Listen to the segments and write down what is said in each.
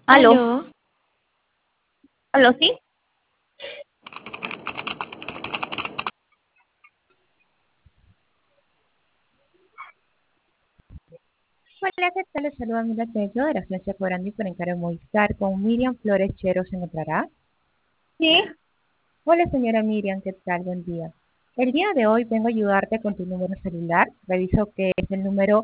Aló, Aló, aló, ¿sí? Hola, ¿qué tal? Les saluda Mila Tello de la Agencia Cobrandi por Encargo Movistar con Miriam Flores Chero. ¿Se encontrará? Sí. Hola, señora Miriam, ¿qué tal? Buen día. El día de hoy vengo a ayudarte con tu número celular. Reviso que es el número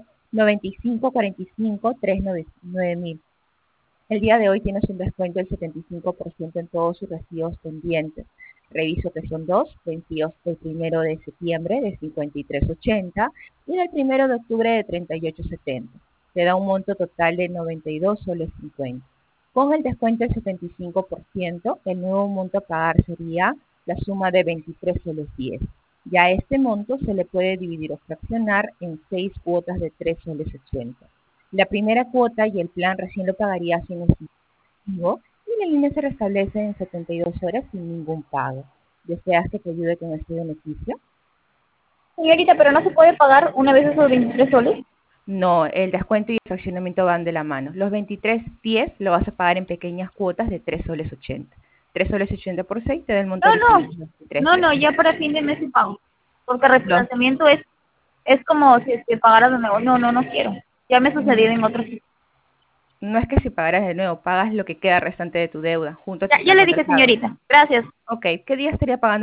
9545-39000. El día de hoy tienes un descuento del 75% en todos sus recibos pendientes. Reviso que son dos, vencidos el 1 de septiembre de 53.80 y del 1 de octubre de 38.70. Te da un monto total de 92 soles 50. Con el descuento del 75%, el nuevo monto a pagar sería la suma de 23 soles 10. Ya este monto se le puede dividir o fraccionar en 6 cuotas de 3 soles 80. La primera cuota y el plan recién lo pagaría sin incentivo y la línea se restablece en 72 horas sin ningún pago. ¿Deseas que te ayude con este beneficio? Señorita, pero no se puede pagar una vez esos 23 soles. No, el descuento y el fraccionamiento van de la mano. Los 23.10 lo vas a pagar en pequeñas cuotas de 3 soles 80. 3 soles 80 por 6 te da el monto No, original no, de no, 23.10. ya para fin de mes sí pago. Porque Los, refinanciamiento es como si es que pagaras de nuevo. No, no, no quiero. Ya me sucedió en otros sitios. no es que si pagaras de nuevo, pagas lo que queda restante de tu deuda junto a Ya, tu ya plan le dije, contratado. señorita. Gracias. Ok, ¿qué día estaría pagando